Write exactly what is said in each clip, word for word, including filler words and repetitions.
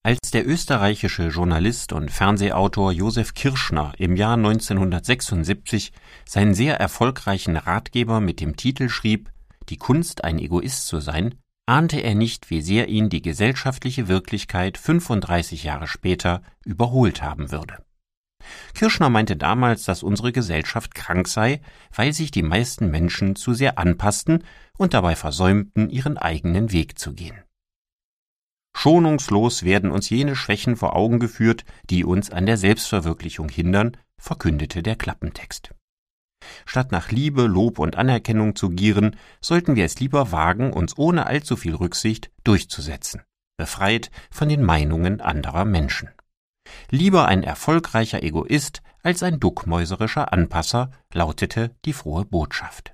Als der österreichische Journalist und Fernsehautor Josef Kirschner im Jahr neunzehnhundertsechsundsiebzig seinen sehr erfolgreichen Ratgeber mit dem Titel schrieb, »Die Kunst, ein Egoist zu sein«, ahnte er nicht, wie sehr ihn die gesellschaftliche Wirklichkeit fünfunddreißig Jahre später überholt haben würde. Kirschner meinte damals, dass unsere Gesellschaft krank sei, weil sich die meisten Menschen zu sehr anpassten und dabei versäumten, ihren eigenen Weg zu gehen. Schonungslos werden uns jene Schwächen vor Augen geführt, die uns an der Selbstverwirklichung hindern, verkündete der Klappentext. Statt nach Liebe, Lob und Anerkennung zu gieren, sollten wir es lieber wagen, uns ohne allzu viel Rücksicht durchzusetzen, befreit von den Meinungen anderer Menschen. Lieber ein erfolgreicher Egoist als ein duckmäuserischer Anpasser, lautete die frohe Botschaft.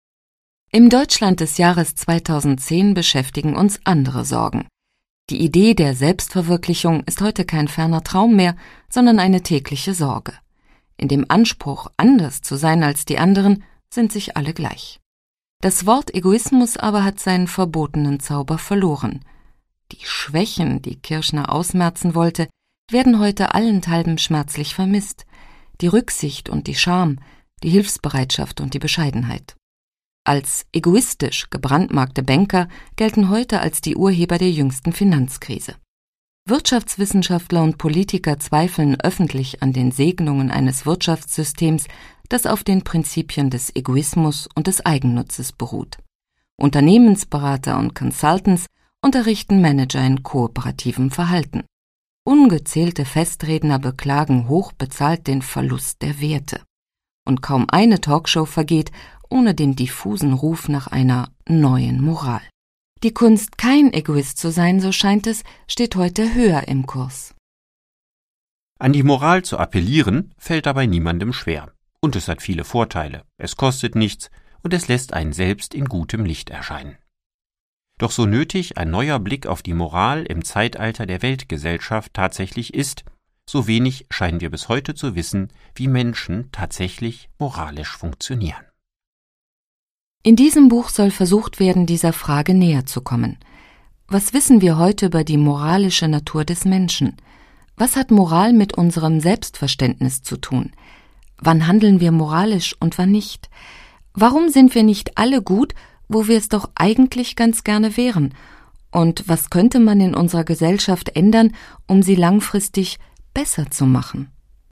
Im Deutschland des Jahres zweitausendzehn beschäftigen uns andere Sorgen. Die Idee der Selbstverwirklichung ist heute kein ferner Traum mehr, sondern eine tägliche Sorge. In dem Anspruch, anders zu sein als die anderen, sind sich alle gleich. Das Wort Egoismus aber hat seinen verbotenen Zauber verloren. Die Schwächen, die Kirschner ausmerzen wollte, werden heute allenthalben schmerzlich vermisst. Die Rücksicht und die Scham, die Hilfsbereitschaft und die Bescheidenheit. Als egoistisch gebrandmarkte Banker gelten heute als die Urheber der jüngsten Finanzkrise. Wirtschaftswissenschaftler und Politiker zweifeln öffentlich an den Segnungen eines Wirtschaftssystems, das auf den Prinzipien des Egoismus und des Eigennutzes beruht. Unternehmensberater und Consultants unterrichten Manager in kooperativem Verhalten. Ungezählte Festredner beklagen hochbezahlt den Verlust der Werte. Und kaum eine Talkshow vergeht ohne den diffusen Ruf nach einer neuen Moral. Die Kunst, kein Egoist zu sein, so scheint es, steht heute höher im Kurs. An die Moral zu appellieren, fällt dabei niemandem schwer. Und es hat viele Vorteile. Es kostet nichts und es lässt einen selbst in gutem Licht erscheinen. Doch so nötig ein neuer Blick auf die Moral im Zeitalter der Weltgesellschaft tatsächlich ist, so wenig scheinen wir bis heute zu wissen, wie Menschen tatsächlich moralisch funktionieren. In diesem Buch soll versucht werden, dieser Frage näher zu kommen. Was wissen wir heute über die moralische Natur des Menschen? Was hat Moral mit unserem Selbstverständnis zu tun? Wann handeln wir moralisch und wann nicht? Warum sind wir nicht alle gut, wo wir es doch eigentlich ganz gerne wären? Und was könnte man in unserer Gesellschaft ändern, um sie langfristig besser zu machen?